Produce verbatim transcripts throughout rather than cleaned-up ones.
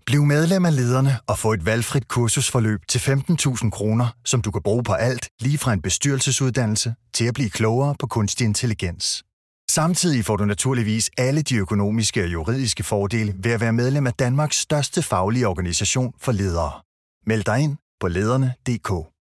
Bliv medlem af Lederne og få et valgfrit kursusforløb til femten tusind kroner, som du kan bruge på alt, lige fra en bestyrelsesuddannelse til at blive klogere på kunstig intelligens. Samtidig får du naturligvis alle de økonomiske og juridiske fordele ved at være medlem af Danmarks største faglige organisation for ledere. Meld dig ind på lederne punktum d k.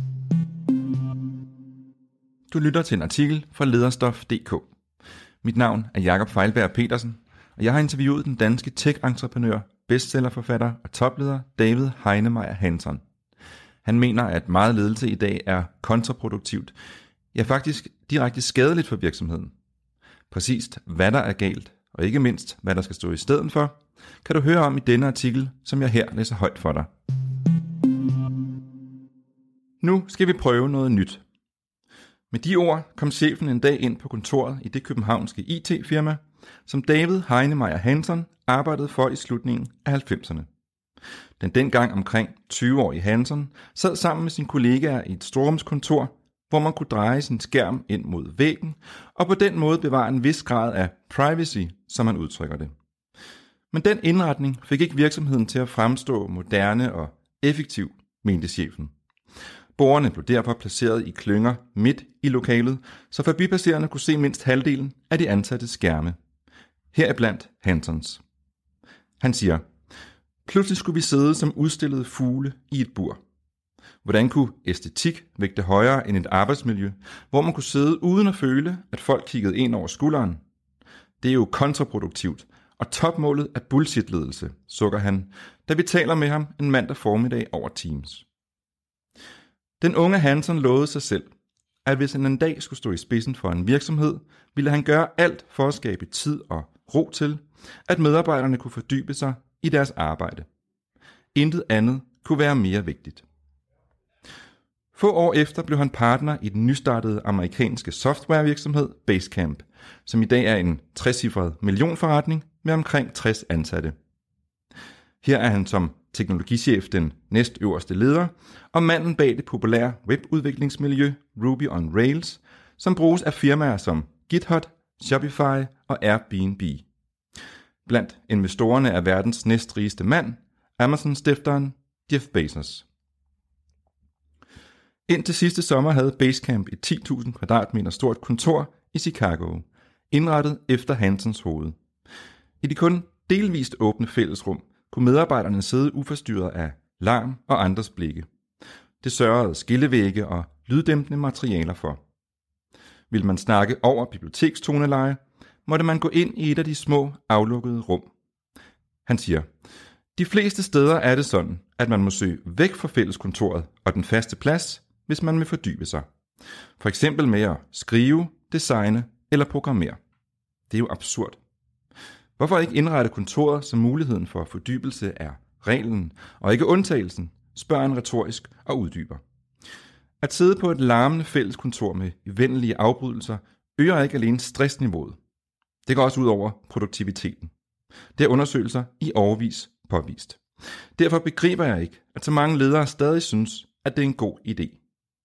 Du lytter til en artikel fra lederstof punktum d k. Mit navn er Jakob Feilberg Petersen, og jeg har interviewet den danske tech-entreprenør, bestsellerforfatter og topleder David Heinemeier Hansson. Han mener, at meget ledelse i dag er kontraproduktivt, ja faktisk direkte skadeligt for virksomheden. Præcist hvad der er galt, og ikke mindst hvad der skal stå i stedet for, kan du høre om i denne artikel, som jeg her læser højt for dig. Nu skal vi prøve noget nyt. Med de ord kom chefen en dag ind på kontoret i det københavnske I T-firma, som David Heinemeier Hansson arbejdede for i slutningen af halvfemserne. Den dengang omkring tyve-årige Hansson sad sammen med sine kollegaer i et storrumskontor, hvor man kunne dreje sin skærm ind mod væggen, og på den måde bevare en vis grad af privacy, som man udtrykker det. Men den indretning fik ikke virksomheden til at fremstå moderne og effektiv, mente chefen. Bordene blev derfor placeret i klynger midt i lokalet, så forbipasserende kunne se mindst halvdelen af de ansatte skærme. Heriblandt Hanssons. Han siger, pludselig skulle vi sidde som udstillede fugle i et bur. Hvordan kunne æstetik vægte højere end et arbejdsmiljø, hvor man kunne sidde uden at føle, at folk kiggede ind over skulderen? Det er jo kontraproduktivt, og topmålet er bullshit-ledelse, sukker han, da vi taler med ham en mandag formiddag over Teams. Den unge Hansson lovede sig selv, at hvis han en dag skulle stå i spidsen for en virksomhed, ville han gøre alt for at skabe tid og ro til, at medarbejderne kunne fordybe sig i deres arbejde. Intet andet kunne være mere vigtigt. Få år efter blev han partner i den nystartede amerikanske softwarevirksomhed Basecamp, som i dag er en trecifret millionforretning med omkring tres ansatte. Her er han som teknologichef den næstøverste leder, og manden bag det populære webudviklingsmiljø Ruby on Rails, som bruges af firmaer som GitHub, Shopify og Airbnb. Blandt investorerne er verdens næstrigeste mand, Amazon-stifteren Jeff Bezos. Indtil sidste sommer havde Basecamp et ti tusind kvadratmeter stort kontor i Chicago, indrettet efter Hanssons hoved. I de kun delvist åbne fællesrum kunne medarbejderne sidde uforstyrret af larm og andres blikke. Det sørgede skillevægge og lyddæmpende materialer for. Vil man snakke over bibliotekstoneleje, måtte man gå ind i et af de små aflukkede rum. Han siger, de fleste steder er det sådan, at man må søge væk fra fælleskontoret og den faste plads, hvis man vil fordybe sig. For eksempel med at skrive, designe eller programmere. Det er jo absurd. Hvorfor ikke indrette kontoret, så muligheden for fordybelse er reglen og ikke undtagelsen, spørger han retorisk og uddyber. At sidde på et larmende fælleskontor med evindelige afbrydelser øger ikke alene stressniveauet. Det går også ud over produktiviteten. Det er undersøgelser i årevis påvist. Derfor begriber jeg ikke, at så mange ledere stadig synes, at det er en god idé.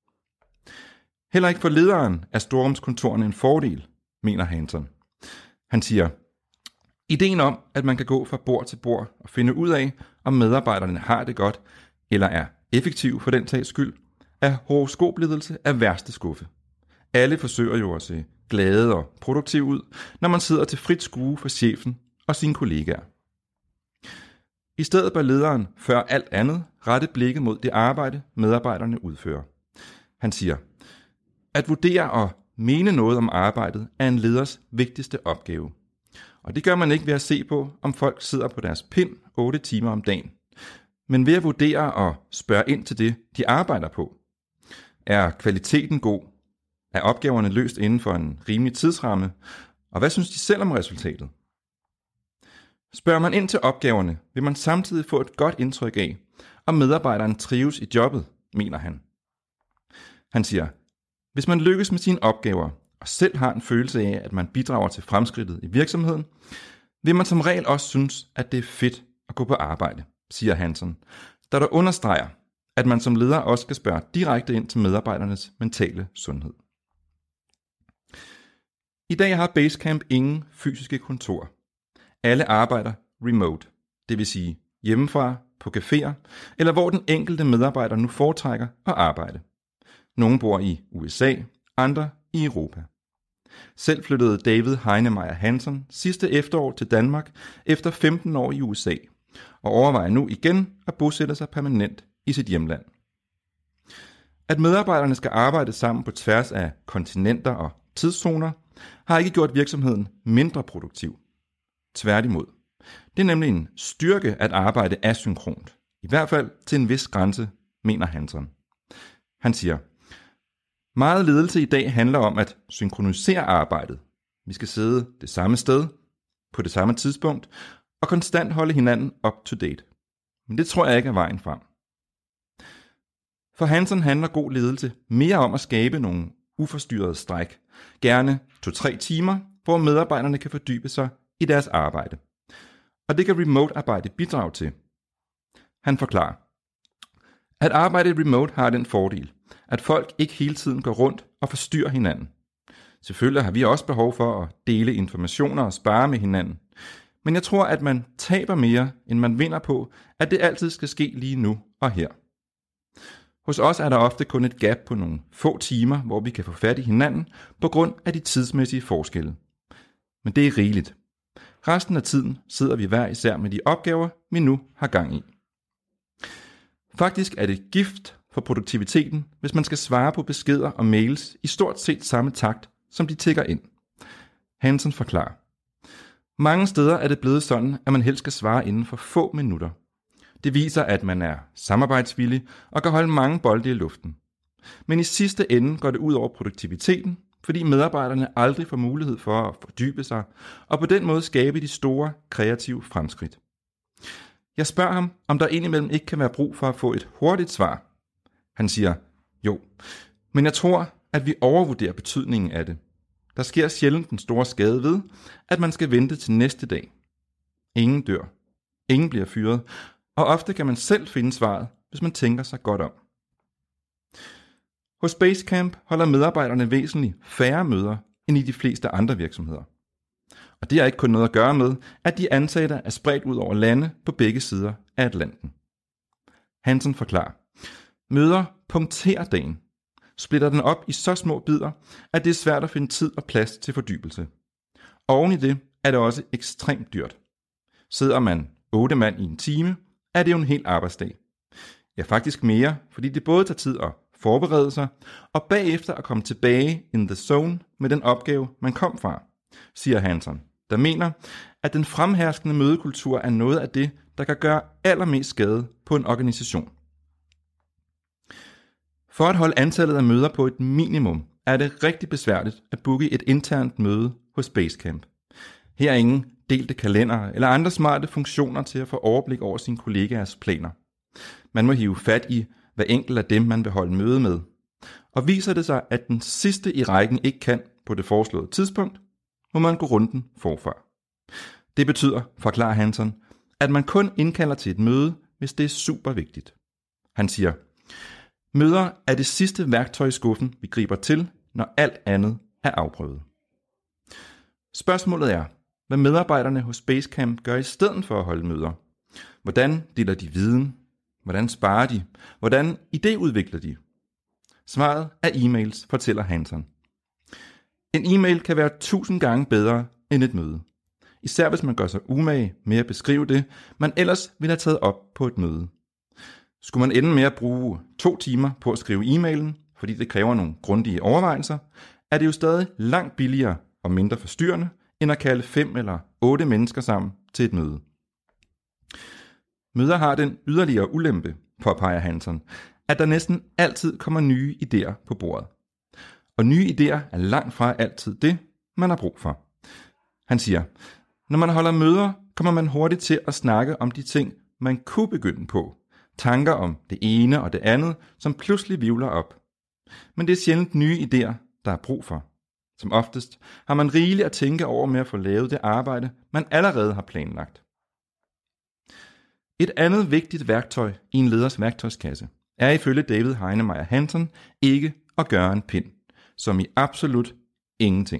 Heller ikke for lederen er storrumskontorerne en fordel, mener Hansson. Han siger, ideen om, at man kan gå fra bord til bord og finde ud af, om medarbejderne har det godt, eller er effektive for den sags skyld, er horoskopledelse af værste skuffe. Alle forsøger jo at se glade og produktive ud, når man sidder til frit skue for chefen og sine kollegaer. I stedet bør lederen, før alt andet, rette blikket mod det arbejde, medarbejderne udfører. Han siger, at vurdere og mene noget om arbejdet er en leders vigtigste opgave. Og det gør man ikke ved at se på, om folk sidder på deres pind otte timer om dagen, men ved at vurdere og spørge ind til det, de arbejder på. Er kvaliteten god? Er opgaverne løst inden for en rimelig tidsramme? Og hvad synes de selv om resultatet? Spørger man ind til opgaverne, vil man samtidig få et godt indtryk af, om medarbejderen trives i jobbet, mener han. Han siger, hvis man lykkes med sine opgaver, og selv har en følelse af, at man bidrager til fremskridtet i virksomheden, vil man som regel også synes, at det er fedt at gå på arbejde, siger Hansson, der der understreger, at man som leder også skal spørge direkte ind til medarbejdernes mentale sundhed. I dag har Basecamp ingen fysiske kontor. Alle arbejder remote, det vil sige hjemmefra, på caféer, eller hvor den enkelte medarbejder nu foretrækker at arbejde. Nogle bor i U S A, andre i Europa. Selv flyttede David Heinemeier Hansson sidste efterår til Danmark efter femten år i U S A, og overvejer nu igen at bosætte sig permanent i sit hjemland. At medarbejderne skal arbejde sammen på tværs af kontinenter og tidszoner, har ikke gjort virksomheden mindre produktiv. Tværtimod. Det er nemlig en styrke at arbejde asynkront, i hvert fald til en vis grænse, mener Hansson. Han siger, meget ledelse i dag handler om at synkronisere arbejdet. Vi skal sidde det samme sted, på det samme tidspunkt, og konstant holde hinanden up to date. Men det tror jeg ikke er vejen frem. For Hansson handler god ledelse mere om at skabe nogle uforstyrrede stræk, gerne to-tre timer, hvor medarbejderne kan fordybe sig i deres arbejde. Og det kan remote-arbejde bidrage til. Han forklarer, at arbejde remote har den fordel, at folk ikke hele tiden går rundt og forstyrrer hinanden. Selvfølgelig har vi også behov for at dele informationer og spare med hinanden, men jeg tror, at man taber mere, end man vinder på, at det altid skal ske lige nu og her. Hos os er der ofte kun et gap på nogle få timer, hvor vi kan få fat i hinanden på grund af de tidsmæssige forskelle. Men det er rigeligt. Resten af tiden sidder vi hver især med de opgaver, vi nu har gang i. Faktisk er det gift for produktiviteten, hvis man skal svare på beskeder og mails i stort set samme takt, som de tikker ind. Hansson forklarer. Mange steder er det blevet sådan, at man helst skal svare inden for få minutter. Det viser, at man er samarbejdsvillig og kan holde mange bolde i luften. Men i sidste ende går det ud over produktiviteten, fordi medarbejderne aldrig får mulighed for at fordybe sig, og på den måde skabe de store kreative fremskridt. Jeg spørger ham, om der indimellem ikke kan være brug for at få et hurtigt svar. Han siger, jo, men jeg tror, at vi overvurderer betydningen af det. Der sker sjældent den store skade ved, at man skal vente til næste dag. Ingen dør. Ingen bliver fyret, og ofte kan man selv finde svaret, hvis man tænker sig godt om. Hos Basecamp holder medarbejderne væsentligt færre møder end i de fleste andre virksomheder. Og det har ikke kun noget at gøre med, at de ansatte er spredt ud over lande på begge sider af Atlanten. Hansson forklarer, møder punkterer dagen, splitter den op i så små bidder, at det er svært at finde tid og plads til fordybelse. Oven i det er det også ekstremt dyrt. Sidder man otte mand i en time, er det jo en hel arbejdsdag. Ja, faktisk mere, fordi det både tager tid at forberede sig, og bagefter at komme tilbage in the zone med den opgave, man kom fra, siger Hansson, der mener, at den fremherskende mødekultur er noget af det, der kan gøre allermest skade på en organisation. For at holde antallet af møder på et minimum, er det rigtig besværligt at booke et internt møde hos Basecamp. Her er ingen delte kalender eller andre smarte funktioner til at få overblik over sine kollegaers planer. Man må hive fat i hver enkelt af dem, man vil holde møde med. Og viser det sig, at den sidste i rækken ikke kan på det foreslåede tidspunkt, må man gå runden forfra. Det betyder, forklarer Hansson, at man kun indkalder til et møde, hvis det er super vigtigt. Han siger, møder er det sidste værktøj i skuffen, vi griber til, når alt andet er afprøvet. Spørgsmålet er, hvad medarbejderne hos Basecamp gør i stedet for at holde møder. Hvordan deler de viden? Hvordan sparer de? Hvordan idéudvikler de? Svaret er e-mails, fortæller Hansson. En e-mail kan være tusind gange bedre end et møde. Især hvis man gør sig umage med at beskrive det, man ellers ville have taget op på et møde. Skulle man ende med at bruge to timer på at skrive e-mailen, fordi det kræver nogle grundige overvejelser, er det jo stadig langt billigere og mindre forstyrrende, end at kalde fem eller otte mennesker sammen til et møde. Møder har den yderligere ulempe, påpeger Hansson, at der næsten altid kommer nye idéer på bordet. Og nye idéer er langt fra altid det, man har brug for. Han siger, når man holder møder, kommer man hurtigt til at snakke om de ting, man kunne begynde på. Tanker om det ene og det andet, som pludselig vivler op. Men det er sjældent nye idéer, der er brug for. Som oftest har man rigeligt at tænke over med at få lavet det arbejde, man allerede har planlagt. Et andet vigtigt værktøj i en leders værktøjskasse er ifølge David Heinemeier Hansson ikke at gøre en pind, som i absolut ingenting.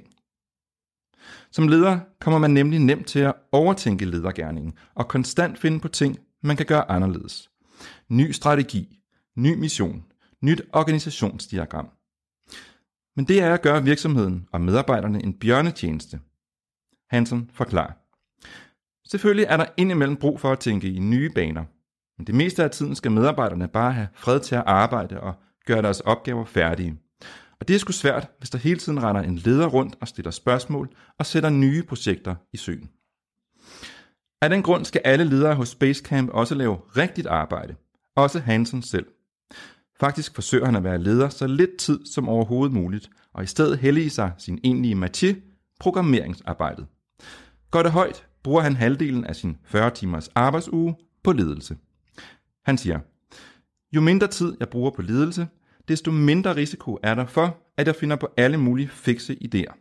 Som leder kommer man nemlig nemt til at overtænke ledergerningen og konstant finde på ting, man kan gøre anderledes. Ny strategi, ny mission, nyt organisationsdiagram. Men det er at gøre virksomheden og medarbejderne en bjørnetjeneste. Hansen forklarer. Selvfølgelig er der indimellem brug for at tænke i nye baner, men det meste af tiden skal medarbejderne bare have fred til at arbejde og gøre deres opgaver færdige. Og det er sgu svært, hvis der hele tiden render en leder rundt og stiller spørgsmål og sætter nye projekter i søen. Af den grund skal alle ledere hos Basecamp også lave rigtigt arbejde, også Hansen selv. Faktisk forsøger han at være leder så lidt tid som overhovedet muligt, og i stedet hellige sig sin egentlige métier, programmeringsarbejdet. Går det højt, bruger han halvdelen af sin fyrre timers arbejdsuge på ledelse. Han siger, jo mindre tid jeg bruger på ledelse, desto mindre risiko er der for, at jeg finder på alle mulige fikse idéer.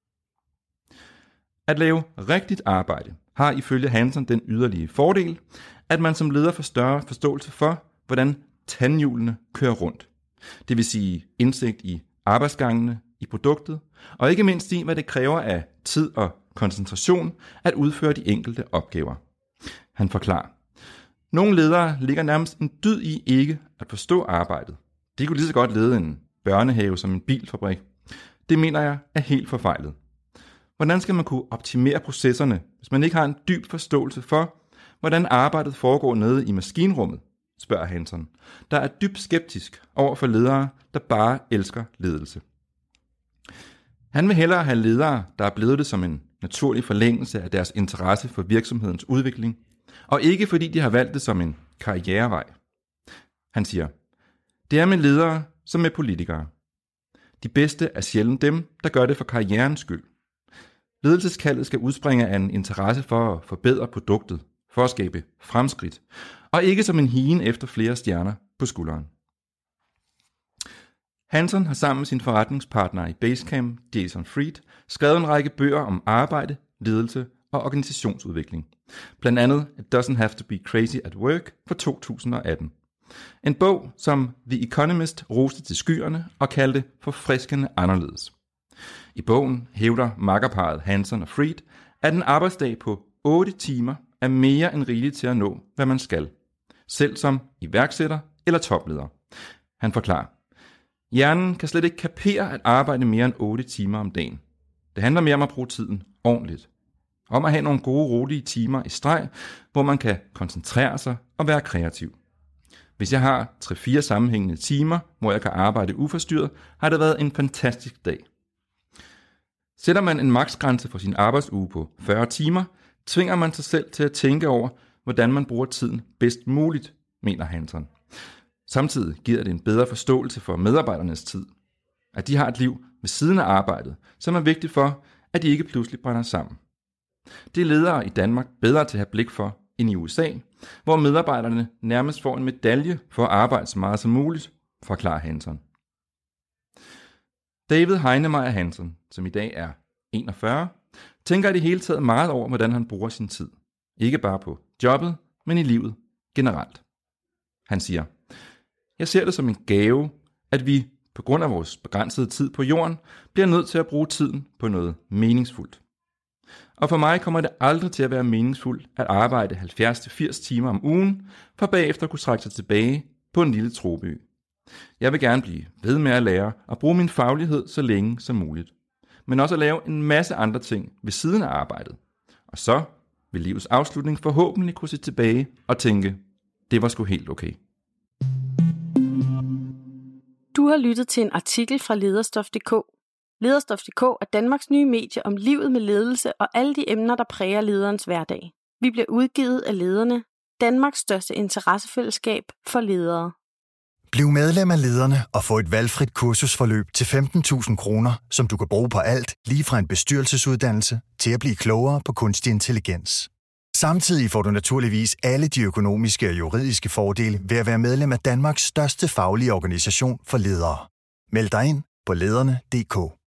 At lave rigtigt arbejde har ifølge Hansen den yderlige fordel, at man som leder får større forståelse for, hvordan tandhjulene kører rundt. Det vil sige indsigt i arbejdsgangene i produktet, og ikke mindst i, hvad det kræver af tid og koncentration at udføre de enkelte opgaver. Han forklarer, nogle ledere ligger nærmest en dyd i ikke at forstå arbejdet. De kunne lige så godt lede en børnehave som en bilfabrik. Det mener jeg er helt forfejlet. Hvordan skal man kunne optimere processerne, hvis man ikke har en dyb forståelse for, hvordan arbejdet foregår nede i maskinrummet, spørger Hansen, der er dybt skeptisk over for ledere, der bare elsker ledelse. Han vil hellere have ledere, der er blevet det som en naturlig forlængelse af deres interesse for virksomhedens udvikling, og ikke fordi de har valgt det som en karrierevej. Han siger, det er med ledere som med politikere. De bedste er sjældent dem, der gør det for karrierens skyld. Ledelseskaldet skal udspringe af en interesse for at forbedre produktet, for at skabe fremskridt, og ikke som en higen efter flere stjerner på skulderen. Hansen har sammen med sin forretningspartner i Basecamp, Jason Fried, skrevet en række bøger om arbejde, ledelse og organisationsudvikling. Blandt andet It Doesn't Have to Be Crazy at Work fra to tusind og atten. En bog, som The Economist roste til skyerne og kaldte forfriskende anderledes. I bogen hævder makkerparret Hansen og Fried, at en arbejdsdag på otte timer er mere end rigeligt til at nå, hvad man skal, selv som iværksætter eller topleder. Han forklarer, hjernen kan slet ikke kapere at arbejde mere end otte timer om dagen. Det handler mere om at bruge tiden ordentligt. Om at have nogle gode, rolige timer i streg, hvor man kan koncentrere sig og være kreativ. Hvis jeg har tre fire sammenhængende timer, hvor jeg kan arbejde uforstyrret, har det været en fantastisk dag. Sætter man en maksgrænse for sin arbejdsuge på fyrre timer, tvinger man sig selv til at tænke over, hvordan man bruger tiden bedst muligt, mener Hansen. Samtidig giver det en bedre forståelse for medarbejdernes tid. At de har et liv ved siden af arbejdet, som er vigtigt for, at de ikke pludselig brænder sammen. Det er ledere i Danmark bedre til at have blik for end i U S A, hvor medarbejderne nærmest får en medalje for at arbejde så meget som muligt, forklarer Hansen. David Heinemeier Hansen, som i dag er enogfyrre, tænker i det hele taget meget over, hvordan han bruger sin tid. Ikke bare på jobbet, men i livet generelt. Han siger, jeg ser det som en gave, at vi på grund af vores begrænsede tid på jorden, bliver nødt til at bruge tiden på noget meningsfuldt. Og for mig kommer det aldrig til at være meningsfuldt at arbejde halvfjerds til firs timer om ugen, for bagefter at kunne trække sig tilbage på en lille tropeø. Jeg vil gerne blive ved med at lære og bruge min faglighed så længe som muligt, men også at lave en masse andre ting ved siden af arbejdet. Og så vil livets afslutning forhåbentlig kunne se tilbage og tænke, det var sgu helt okay. Du har lyttet til en artikel fra Lederstof punktum d k. Lederstof punktum d k er Danmarks nye medie om livet med ledelse og alle de emner, der præger lederens hverdag. Vi bliver udgivet af Lederne, Danmarks største interessefællesskab for ledere. Bliv medlem af Lederne og få et valgfrit kursusforløb til femten tusind kroner, som du kan bruge på alt, lige fra en bestyrelsesuddannelse til at blive klogere på kunstig intelligens. Samtidig får du naturligvis alle de økonomiske og juridiske fordele ved at være medlem af Danmarks største faglige organisation for ledere. Meld dig ind på lederne punktum d k.